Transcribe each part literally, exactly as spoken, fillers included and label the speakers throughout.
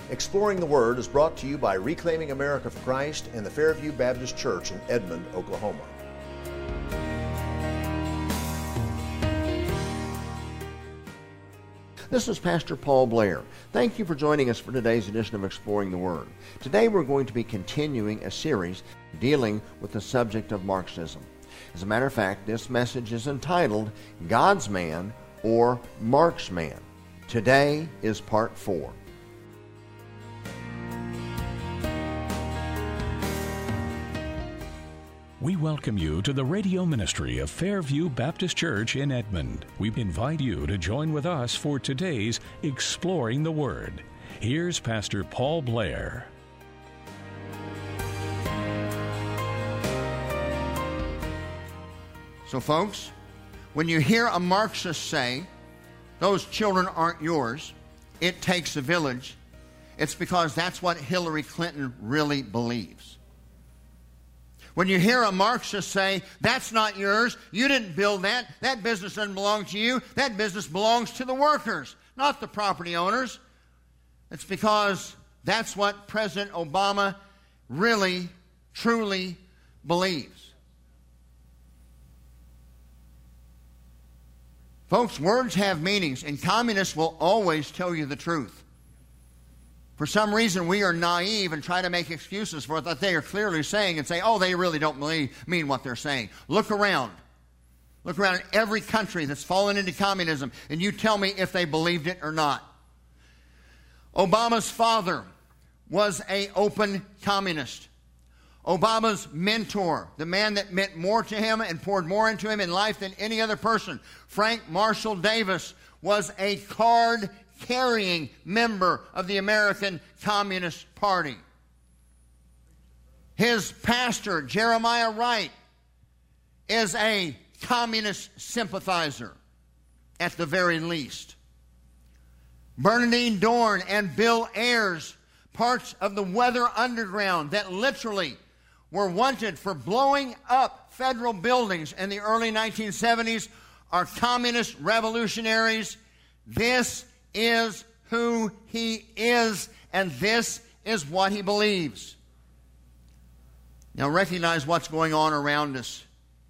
Speaker 1: Exploring the Word is brought to you by Reclaiming America for Christ and the Fairview Baptist Church in Edmond, Oklahoma. This is Pastor Paul Blair. Thank you for joining us for today's edition of Exploring the Word. Today we're going to be continuing a series dealing with the subject of Marxism. As a matter of fact, this message is entitled God's Man or Marx Man. Today is part four.
Speaker 2: We welcome you to the radio ministry of Fairview Baptist Church in Edmond. We invite you to join with us for today's Exploring the Word. Here's Pastor Paul Blair.
Speaker 3: So folks, when you hear a Marxist say, those children aren't yours, it takes a village, it's because that's what Hillary Clinton really believes. When you hear a Marxist say, that's not yours, you didn't build that, that business doesn't belong to you, that business belongs to the workers, not the property owners, it's because that's what President Obama really, truly believes. Folks, words have meanings, and communists will always tell you the truth. For some reason, we are naive and try to make excuses for what they are clearly saying and say, oh, they really don't believe, mean what they're saying. Look around. Look around at every country that's fallen into communism, and you tell me if they believed it or not. Obama's father was an open communist. Obama's mentor, the man that meant more to him and poured more into him in life than any other person, Frank Marshall Davis, was a card-carrying member of the American Communist Party. His pastor, Jeremiah Wright, is a communist sympathizer, at the very least. Bernardine Dorn and Bill Ayers, parts of the Weather Underground that literally were wanted for blowing up federal buildings in the early nineteen seventies, are communist revolutionaries. This is who he is, and this is what he believes. Now recognize what's going on around us.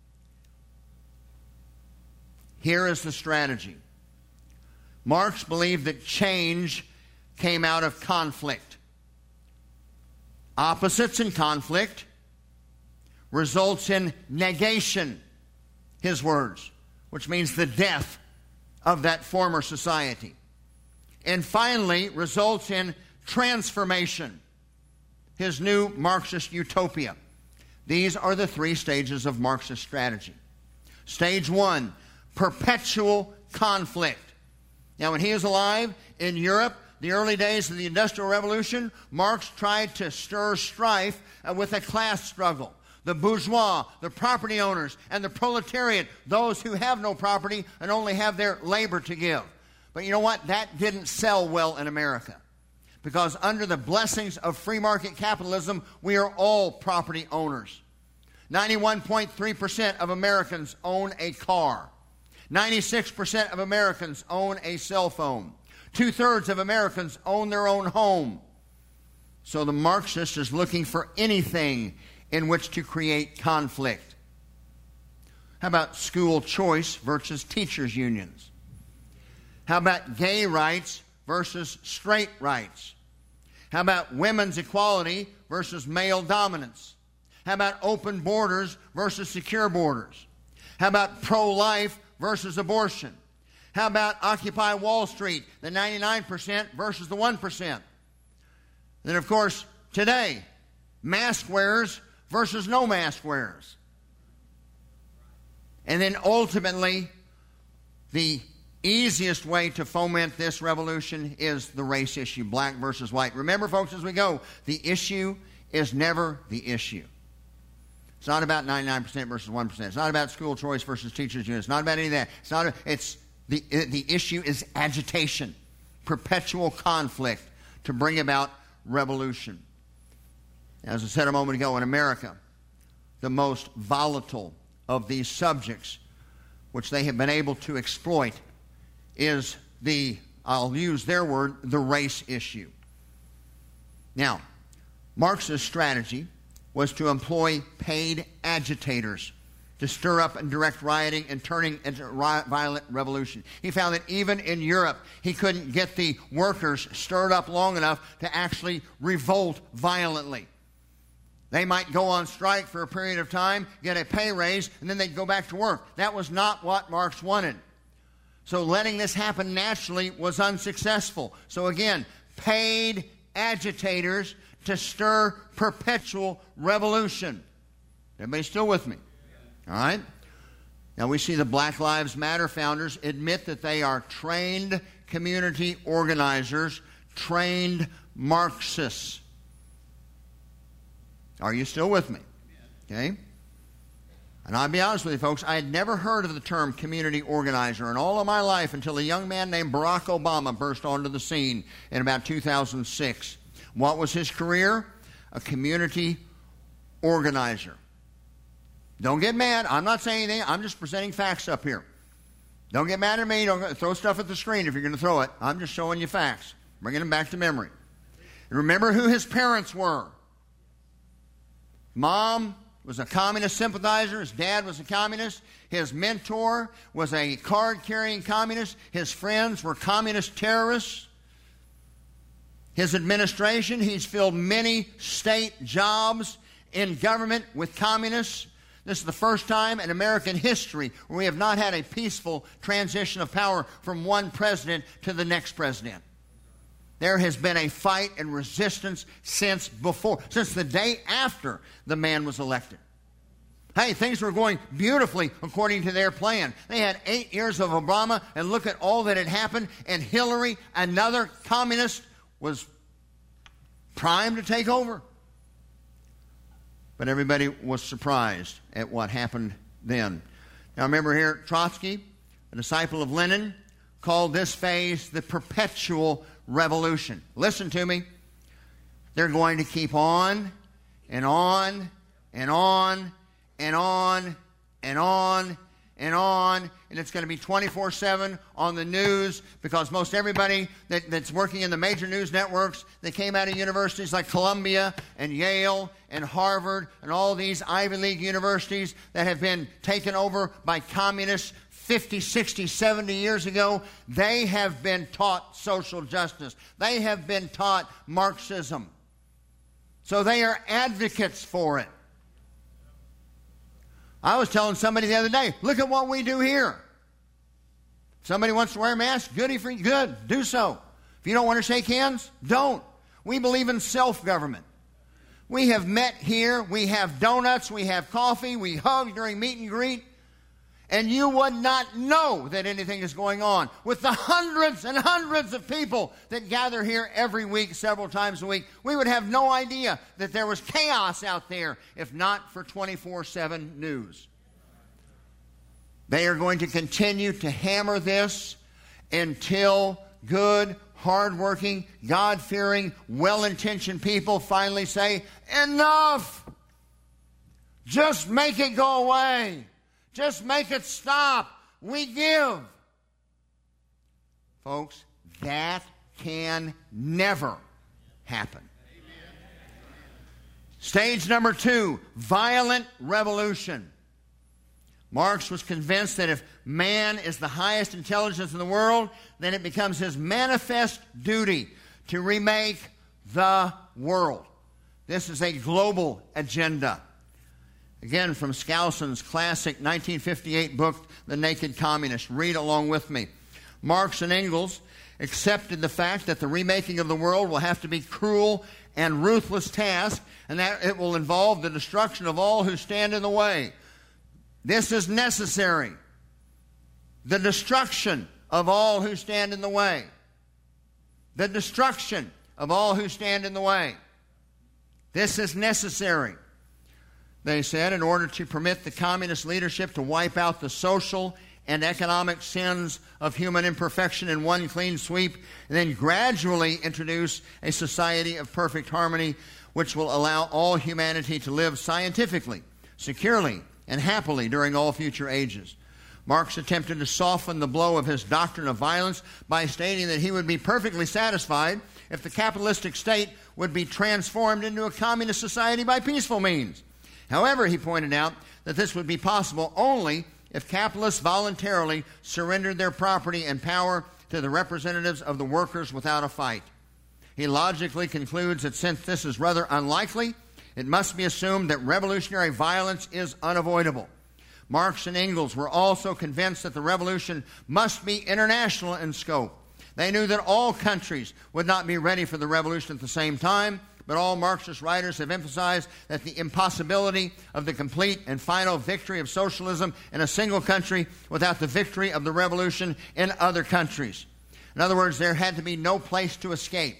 Speaker 3: Here is the strategy. Marx believed that change came out of conflict. Opposites in conflict results in negation, his words, which means the death of that former society. And finally, results in transformation, his new Marxist utopia. These are the three stages of Marxist strategy. Stage one, perpetual conflict. Now, when he was alive in Europe, the early days of the Industrial Revolution, Marx tried to stir strife with a class struggle. The bourgeois, the property owners, and the proletariat, those who have no property and only have their labor to give. But you know what? That didn't sell well in America. Because under the blessings of free market capitalism, we are all property owners. ninety-one point three percent of Americans own a car. ninety-six percent of Americans own a cell phone. Two-thirds of Americans own their own home. So the Marxist is looking for anything in which to create conflict. How about school choice versus teachers' unions? How about gay rights versus straight rights? How about women's equality versus male dominance? How about open borders versus secure borders? How about pro-life versus abortion? How about Occupy Wall Street, the ninety-nine percent versus the one percent? Then, of course, today, mask wearers versus no mask wearers. And then ultimately, the easiest way to foment this revolution is the race issue, black versus white. Remember, folks, as we go, the issue is never the issue. It's not about ninety-nine percent versus one percent. It's not about school choice versus teachers' unions. It's not about any of that. It's not. It's the the issue is agitation, perpetual conflict to bring about revolution. As I said a moment ago, in America, the most volatile of these subjects, which they have been able to exploit, is the, I'll use their word, the race issue. Now, Marx's strategy was to employ paid agitators to stir up and direct rioting and turning into violent revolution. He found that even in Europe, he couldn't get the workers stirred up long enough to actually revolt violently. They might go on strike for a period of time, get a pay raise, and then they'd go back to work. That was not what Marx wanted. So letting this happen naturally was unsuccessful. So again, paid agitators to stir perpetual revolution. Everybody still with me? All right? Now we see the Black Lives Matter founders admit that they are trained community organizers, trained Marxists. Are you still with me? Okay? And I'll be honest with you, folks, I had never heard of the term community organizer in all of my life until a young man named Barack Obama burst onto the scene in about two thousand six. What was his career? A community organizer. Don't get mad. I'm not saying anything. I'm just presenting facts up here. Don't get mad at me. Don't throw stuff at the screen if you're going to throw it. I'm just showing you facts, bringing them back to memory. And remember who his parents were. Mom was a communist sympathizer. His dad was a communist. His mentor was a card-carrying communist. His friends were communist terrorists. His administration, he's filled many state jobs in government with communists. This is the first time in American history where we have not had a peaceful transition of power from one president to the next president. There has been a fight and resistance since before, since the day after the man was elected. Hey, things were going beautifully according to their plan. They had eight years of Obama, and look at all that had happened, and Hillary, another communist, was primed to take over. But everybody was surprised at what happened then. Now remember here, Trotsky, a disciple of Lenin, called this phase the perpetual revolution. Listen to me. They're going to keep on and on and on and on and on and on, and it's going to be twenty-four seven on the news, because most everybody that, that's working in the major news networks that came out of universities like Columbia and Yale and Harvard and all these Ivy League universities that have been taken over by communists fifty, sixty, seventy years ago, they have been taught social justice. They have been taught Marxism. So they are advocates for it. I was telling somebody the other day, look at what we do here. If somebody wants to wear a mask, goody for you, good, do so. If you don't want to shake hands, don't. We believe in self-government. We have met here, we have donuts, we have coffee, we hug during meet and greet, and you would not know that anything is going on with the hundreds and hundreds of people that gather here every week, several times a week. We would have no idea that there was chaos out there if not for twenty-four seven news. They are going to continue to hammer this until good, hardworking, God-fearing, well-intentioned people finally say, enough! Just make it go away. Just make it stop. We give. Folks, that can never happen. Stage number two, violent revolution. Marx was convinced that if man is the highest intelligence in the world, then it becomes his manifest duty to remake the world. This is a global agenda. Again, from Skousen's classic nineteen fifty-eight book, The Naked Communist. Read along with me. Marx and Engels accepted the fact that the remaking of the world will have to be cruel and ruthless task, and that it will involve the destruction of all who stand in the way. This is necessary. The destruction of all who stand in the way. The destruction of all who stand in the way. This is necessary. They said, in order to permit the communist leadership to wipe out the social and economic sins of human imperfection in one clean sweep, and then gradually introduce a society of perfect harmony which will allow all humanity to live scientifically, securely, and happily during all future ages. Marx attempted to soften the blow of his doctrine of violence by stating that he would be perfectly satisfied if the capitalistic state would be transformed into a communist society by peaceful means. However, he pointed out that this would be possible only if capitalists voluntarily surrendered their property and power to the representatives of the workers without a fight. He logically concludes that since this is rather unlikely, it must be assumed that revolutionary violence is unavoidable. Marx and Engels were also convinced that the revolution must be international in scope. They knew that all countries would not be ready for the revolution at the same time, but all Marxist writers have emphasized that the impossibility of the complete and final victory of socialism in a single country without the victory of the revolution in other countries. In other words, there had to be no place to escape.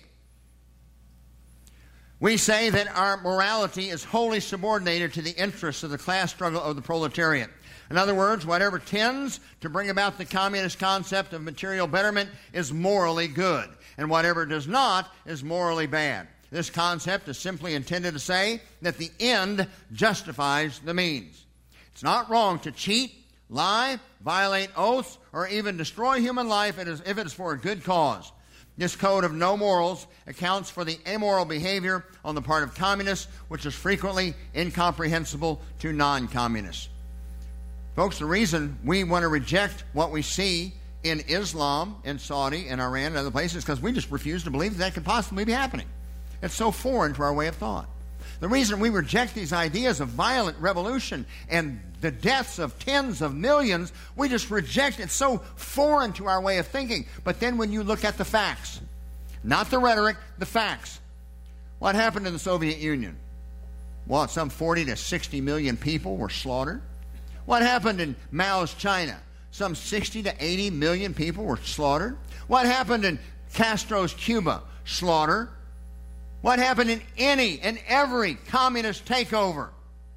Speaker 3: We say that our morality is wholly subordinated to the interests of the class struggle of the proletariat. In other words, whatever tends to bring about the communist concept of material betterment is morally good, and whatever does not is morally bad. This concept is simply intended to say that the end justifies the means. It's not wrong to cheat, lie, violate oaths, or even destroy human life if it is for a good cause. This code of no morals accounts for the amoral behavior on the part of communists, which is frequently incomprehensible to non-communists. Folks, the reason we want to reject what we see in Islam, in Saudi, in Iran, and other places is because we just refuse to believe that, that could possibly be happening. It's so foreign to our way of thought. The reason we reject these ideas of violent revolution and the deaths of tens of millions, we just reject it. So foreign to our way of thinking. But then when you look at the facts, not the rhetoric, the facts. What happened in the Soviet Union? What, some forty to sixty million people were slaughtered? What happened in Mao's China? Some sixty to eighty million people were slaughtered? What happened in Castro's Cuba? Slaughter. What happened in any and every communist takeover?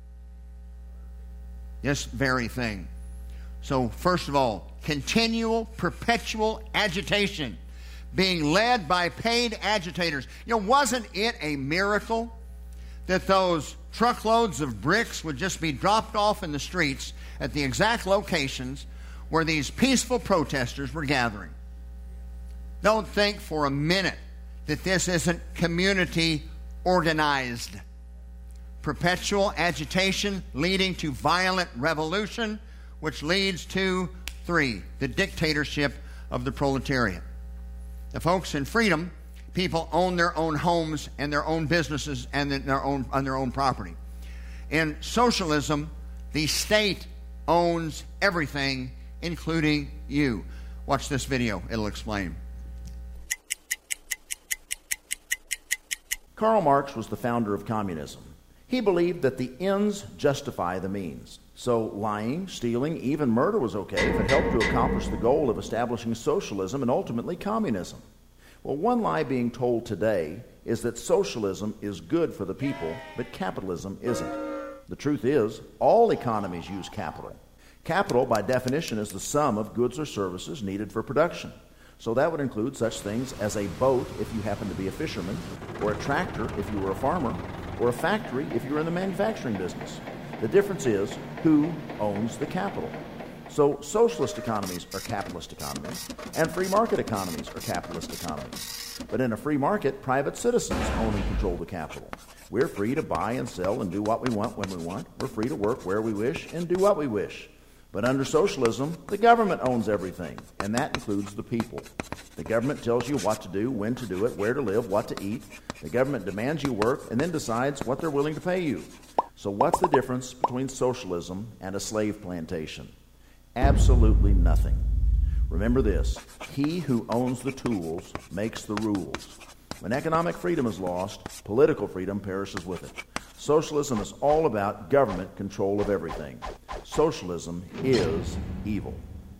Speaker 3: This very thing. So, first of all, continual, perpetual agitation being led by paid agitators. You know, wasn't it a miracle that those truckloads of bricks would just be dropped off in the streets at the exact locations where these peaceful protesters were gathering? Don't think for a minute that this isn't community organized. Perpetual agitation leading to violent revolution, which leads to, three, the dictatorship of the proletariat. The folks, in freedom, people own their own homes and their own businesses and their own, on their own property. In socialism, the state owns everything, including you. Watch this video. It'll explain.
Speaker 4: Karl Marx was the founder of communism. He believed that the ends justify the means. So lying, stealing, even murder was okay if it helped to accomplish the goal of establishing socialism and ultimately communism. Well, one lie being told today is that socialism is good for the people, but capitalism isn't. The truth is, all economies use capital. Capital, by definition, is the sum of goods or services needed for production. So that would include such things as a boat if you happen to be a fisherman, or a tractor if you were a farmer, or a factory if you were in the manufacturing business. The difference is who owns the capital. So socialist economies are capitalist economies, and free market economies are capitalist economies. But in a free market, private citizens own and control the capital. We're free to buy and sell and do what we want when we want. We're free to work where we wish and do what we wish. But under socialism, the government owns everything, and that includes the people. The government tells you what to do, when to do it, where to live, what to eat. The government demands you work and then decides what they're willing to pay you. So what's the difference between socialism and a slave plantation? Absolutely nothing. Remember this: he who owns the tools makes the rules. When economic freedom is lost, political freedom perishes with it. Socialism is all about government control of everything. Socialism is evil.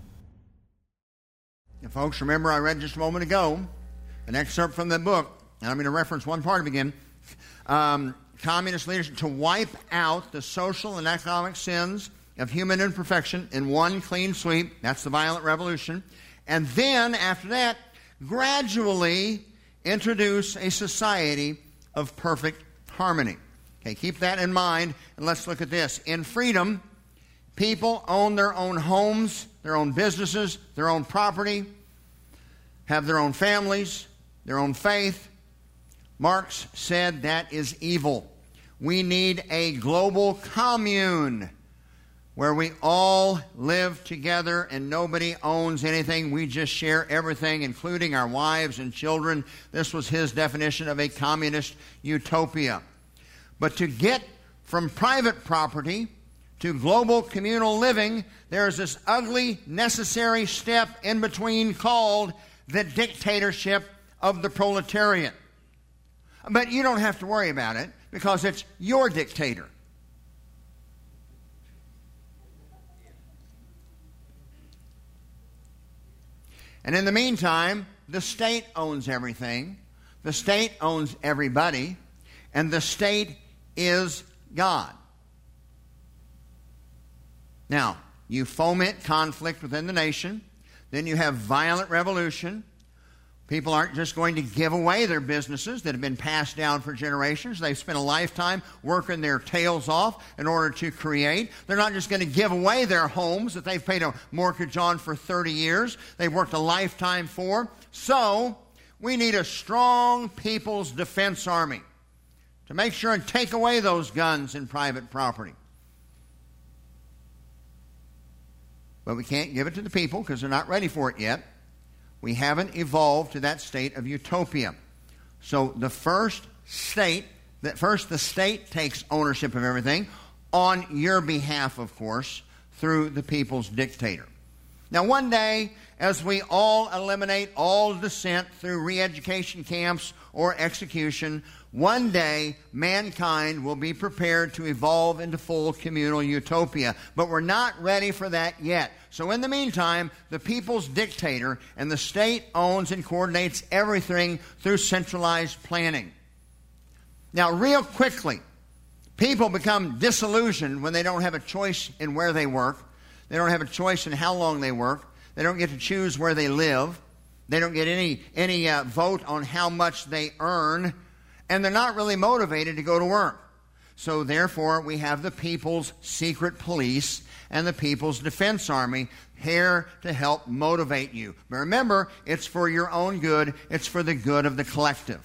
Speaker 3: And folks, remember I read just a moment ago an excerpt from the book, and I'm going to reference one part of it again. Um, communist leadership to wipe out the social and economic sins of human imperfection in one clean sweep. That's the violent revolution. And then, after that, gradually introduce a society of perfect harmony. Okay, keep that in mind, and let's look at this. In freedom, people own their own homes, their own businesses, their own property, have their own families, their own faith, Marx said that is evil. We need a global commune where we all live together and nobody owns anything. We just share everything, including our wives and children. This was his definition of a communist utopia. But to get from private property to global communal living, there is this ugly, necessary step in between called the dictatorship of the proletariat. But you don't have to worry about it because it's your dictator. And in the meantime, the state owns everything. The state owns everybody. And the state is God. Now, you foment conflict within the nation. Then you have violent revolution. People aren't just going to give away their businesses that have been passed down for generations. They've spent a lifetime working their tails off in order to create. They're not just going to give away their homes that they've paid a mortgage on for thirty years. They've worked a lifetime for. So, we need a strong People's Defense Army to make sure and take away those guns and private property. But we can't give it to the people because they're not ready for it yet. We haven't evolved to that state of utopia. So the first state, that first the state takes ownership of everything on your behalf, of course, through the people's dictator. Now one day, as we all eliminate all dissent through re-education camps or execution, one day mankind will be prepared to evolve into full communal utopia. But we're not ready for that yet. So in the meantime, the people's dictator and the state owns and coordinates everything through centralized planning. Now, real quickly, people become disillusioned when they don't have a choice in where they work. They don't have a choice in how long they work. They don't get to choose where they live. They don't get any, any uh, vote on how much they earn. And they're not really motivated to go to work. So therefore, we have the people's secret police and the People's Defense Army here to help motivate you. But remember, it's for your own good. It's for the good of the collective.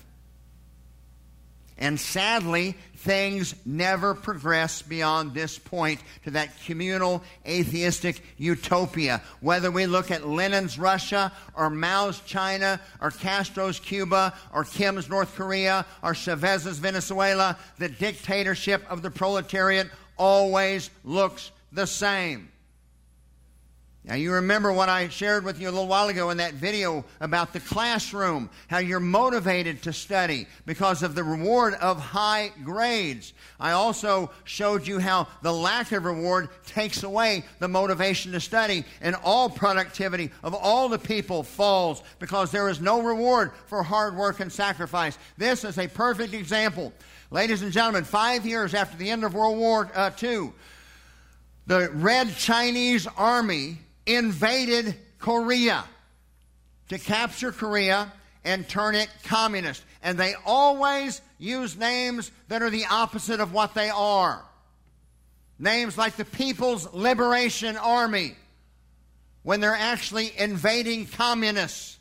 Speaker 3: And sadly, things never progress beyond this point to that communal atheistic utopia. Whether we look at Lenin's Russia or Mao's China or Castro's Cuba or Kim's North Korea or Chavez's Venezuela, the dictatorship of the proletariat always looks the same. Now, you remember what I shared with you a little while ago in that video about the classroom, how you're motivated to study because of the reward of high grades. I also showed you how the lack of reward takes away the motivation to study, and all productivity of all the people falls because there is no reward for hard work and sacrifice. This is a perfect example. Ladies and gentlemen, five years after the end of World War Two, the Red Chinese Army invaded Korea to capture Korea and turn it communist. And they always use names that are the opposite of what they are. Names like the People's Liberation Army, when they're actually invading communists.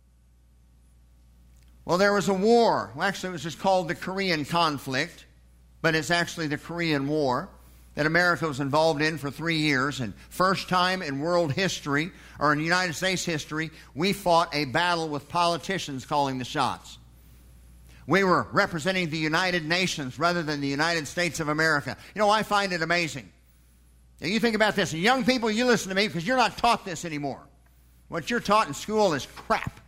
Speaker 3: Well, there was a war. Well, actually, it was just called the Korean conflict, but it's actually the Korean War that America was involved in for three years. And first time in world history, or in United States history, we fought a battle with politicians calling the shots. We were representing the United Nations rather than the United States of America. You know, I find it amazing. Now, you think about this. And young people, you listen to me because you're not taught this anymore. What you're taught in school is crap.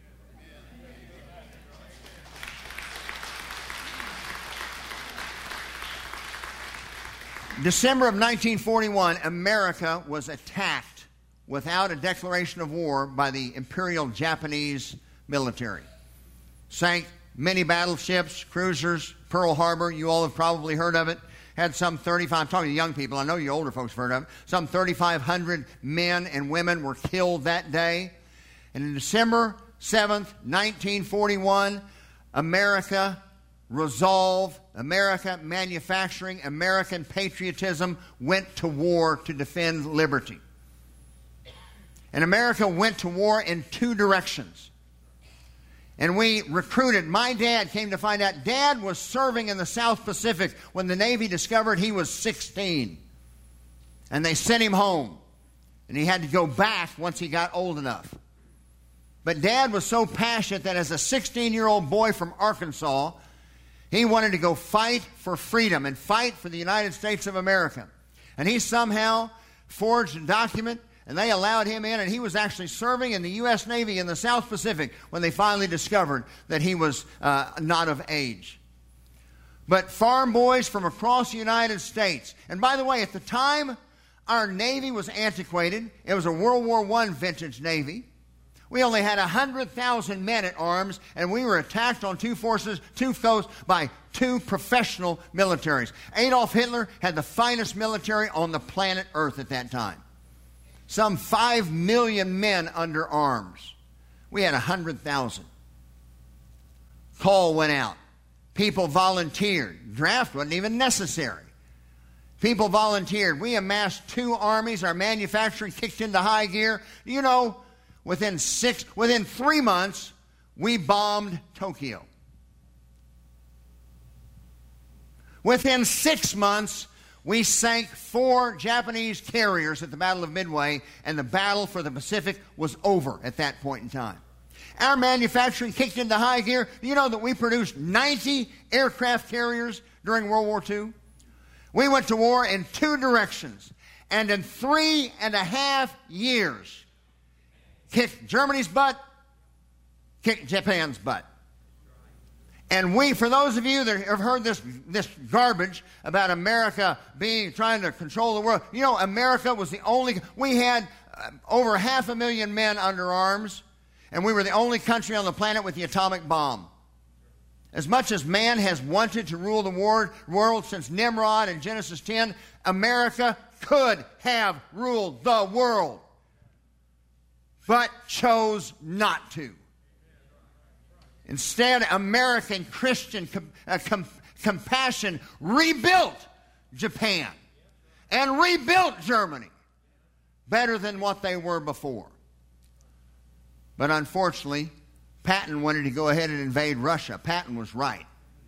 Speaker 3: December of nineteen forty-one, America was attacked without a declaration of war by the Imperial Japanese military. Sank many battleships, cruisers, Pearl Harbor, you all have probably heard of it. Had some thirty-five, I'm talking to young people, I know you older folks have heard of it, some thirty-five hundred men and women were killed that day. And on December seventh, nineteen forty-one, America resolve, America manufacturing, American patriotism went to war to defend liberty. And America went to war in two directions. And we recruited. My dad came to find out Dad was serving in the South Pacific when the Navy discovered he was sixteen. And they sent him home. And he had to go back once he got old enough. But Dad was so passionate that as a sixteen-year-old boy from Arkansas, he wanted to go fight for freedom and fight for the United States of America. And he somehow forged a document, and they allowed him in, and he was actually serving in the U S Navy in the South Pacific when they finally discovered that he was uh, not of age. But farm boys from across the United States, and by the way, at the time, our Navy was antiquated. It was a World War One vintage Navy. We only had one hundred thousand men at arms, and we were attacked on two forces, two coasts, by two professional militaries. Adolf Hitler had the finest military on the planet Earth at that time. Some five million men under arms. We had one hundred thousand. Call went out. People volunteered. Draft wasn't even necessary. People volunteered. We amassed two armies. Our manufacturing kicked into high gear. You know, within six, within three months, we bombed Tokyo. Within six months, we sank four Japanese carriers at the Battle of Midway, and the battle for the Pacific was over at that point in time. Our manufacturing kicked into high gear. Do you know that we produced ninety aircraft carriers during World War Two? We went to war in two directions, and in three and a half years, kicked Germany's butt, kicked Japan's butt. And we, for those of you that have heard this, this garbage about America being, trying to control the world, you know, America was the only, we had uh, over half a million men under arms, and we were the only country on the planet with the atomic bomb. As much as man has wanted to rule the world since Nimrod in Genesis ten, America could have ruled the world, but chose not to. Instead, American Christian com- uh, com- compassion rebuilt Japan and rebuilt Germany better than what they were before. But unfortunately, Patton wanted to go ahead and invade Russia. Patton was right.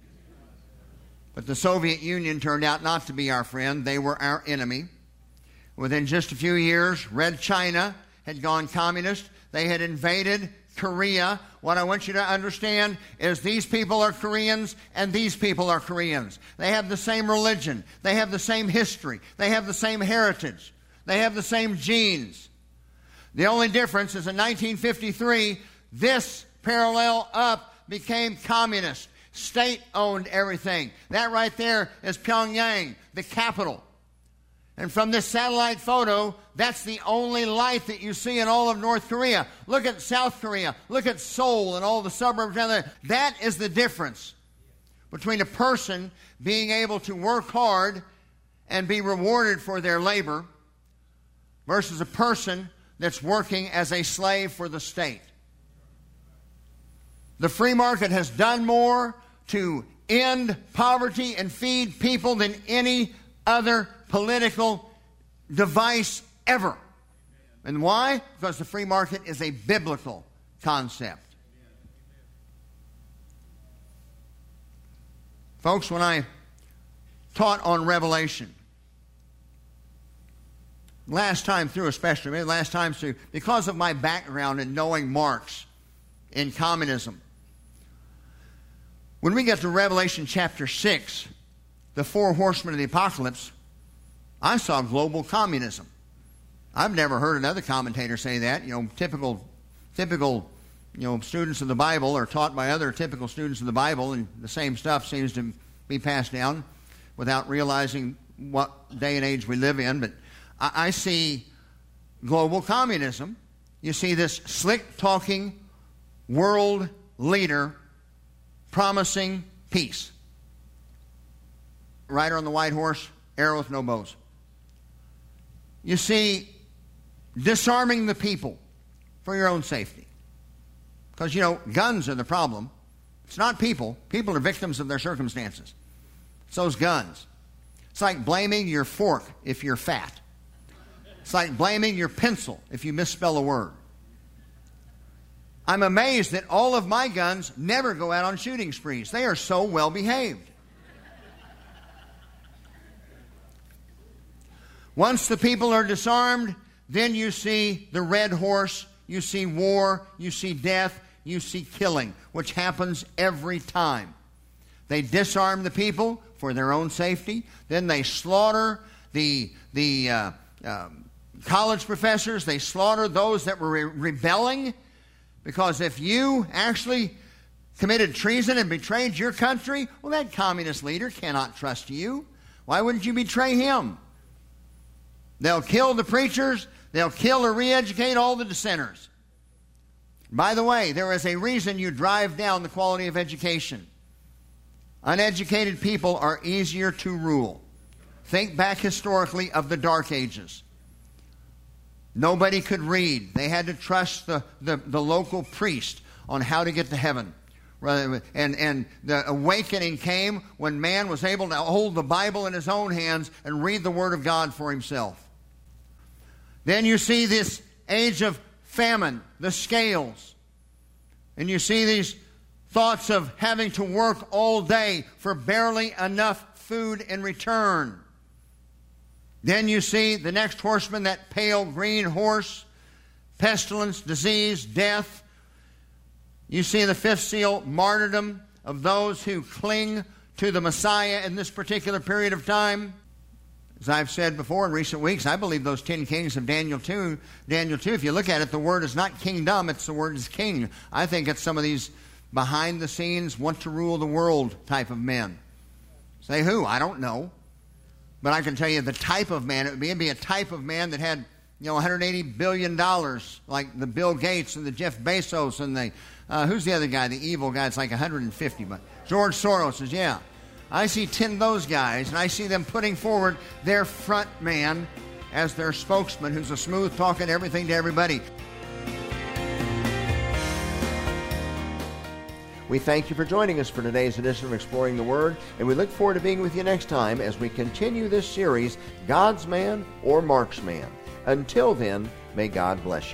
Speaker 3: But the Soviet Union turned out not to be our friend. They were our enemy. Within just a few years, Red China had gone communist. They had invaded Korea. What I want you to understand is these people are Koreans and these people are Koreans. They have the same religion. They have the same history. They have the same heritage. They have the same genes. The only difference is in nineteen fifty-three, this parallel up became communist. State owned everything. That right there is Pyongyang, the capital. And from this satellite photo, that's the only light that you see in all of North Korea. Look at South Korea. Look at Seoul and all the suburbs down there. That is the difference between a person being able to work hard and be rewarded for their labor versus a person that's working as a slave for the state. The free market has done more to end poverty and feed people than any other political device ever. And why? Because the free market is a biblical concept. Folks, when I taught on Revelation, last time through especially, maybe last time through, because of my background in knowing Marx in communism, when we get to Revelation chapter six, the four horsemen of the apocalypse, I saw global communism. I've never heard another commentator say that. You know, typical, typical, you know, students of the Bible are taught by other typical students of the Bible, and the same stuff seems to be passed down without realizing what day and age we live in. But I, I see global communism. You see this slick-talking world leader promising peace. Rider on the white horse, arrow with no bows. You see, disarming the people for your own safety. Because, you know, guns are the problem. It's not people. People are victims of their circumstances. It's those guns. It's like blaming your fork if you're fat. It's like blaming your pencil if you misspell a word. I'm amazed that all of my guns never go out on shooting sprees. They are so well behaved. Once the people are disarmed, then you see the red horse, you see war, you see death, you see killing, which happens every time. They disarm the people for their own safety. Then they slaughter the, the uh, um, college professors. They slaughter those that were re- rebelling. Because if you actually committed treason and betrayed your country, well, that communist leader cannot trust you. Why wouldn't you betray him? They'll kill the preachers. They'll kill or re-educate all the dissenters. By the way, there is a reason you drive down the quality of education. Uneducated people are easier to rule. Think back historically of the Dark Ages. Nobody could read. They had to trust the, the, the local priest on how to get to heaven. And, and the awakening came when man was able to hold the Bible in his own hands and read the Word of God for himself. Then you see this age of famine, the scales. And you see these thoughts of having to work all day for barely enough food in return. Then you see the next horseman, that pale green horse, pestilence, disease, death. You see the fifth seal, martyrdom of those who cling to the Messiah in this particular period of time. As I've said before in recent weeks, I believe those ten kings of Daniel two, Daniel two, if you look at it, the word is not kingdom, it's the word is king. I think it's some of these behind the scenes, want to rule the world type of men. Say who? I don't know. But I can tell you the type of man it would be. It'd be a type of man that had, you know, one hundred eighty billion dollars, like the Bill Gates and the Jeff Bezos and the, uh, who's the other guy, the evil guy? It's like one hundred fifty. But George Soros says, yeah. I see ten of those guys, and I see them putting forward their front man as their spokesman, who's a smooth talking everything to everybody.
Speaker 1: We thank you for joining us for today's edition of Exploring the Word, and we look forward to being with you next time as we continue this series, God's Man or Mark's Man. Until then, may God bless you.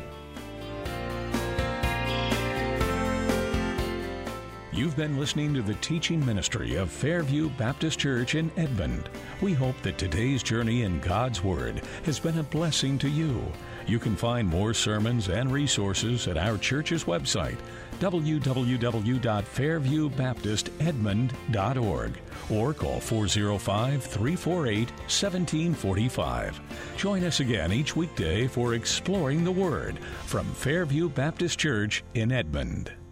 Speaker 2: You've been listening to the teaching ministry of Fairview Baptist Church in Edmond. We hope that today's journey in God's Word has been a blessing to you. You can find more sermons and resources at our church's website, w w w dot fairview baptist edmond dot org, or call four oh five, three four eight, one seven four five. Join us again each weekday for Exploring the Word from Fairview Baptist Church in Edmond.